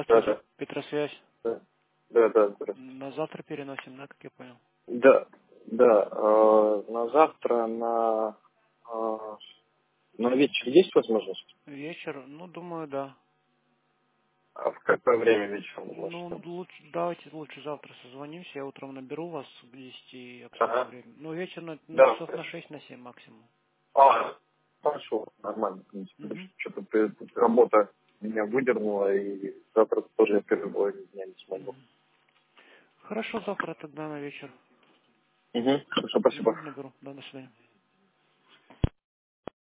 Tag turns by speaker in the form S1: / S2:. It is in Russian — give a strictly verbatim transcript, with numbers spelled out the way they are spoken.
S1: Да,
S2: Здравствуйте,
S1: да,
S2: Петросвязь.
S1: да, да, да, здравствуйте.
S2: На завтра переносим, да, как я понял?
S1: Да, да, э, на завтра, на, э, на вечер есть возможность?
S2: Вечер, ну, думаю, да.
S1: А в какое время вечером вы
S2: Ну,
S1: можете?
S2: лучше, давайте лучше завтра созвонимся, я утром наберу вас к десяти, обсудим
S1: Ага,
S2: время. Ну, вечер, на, ну,
S1: да,
S2: часов на
S1: хорошо.
S2: шесть, на семь максимум.
S1: А, хорошо, нормально, в принципе, потому
S2: Угу.
S1: что что-то работа меня выдернула, и завтра тоже я первый половину дня не смогу.
S2: Угу. Хорошо, завтра тогда на вечер.
S1: Угу, хорошо,
S2: Угу,
S1: спасибо.
S2: наберу. Да, до свидания.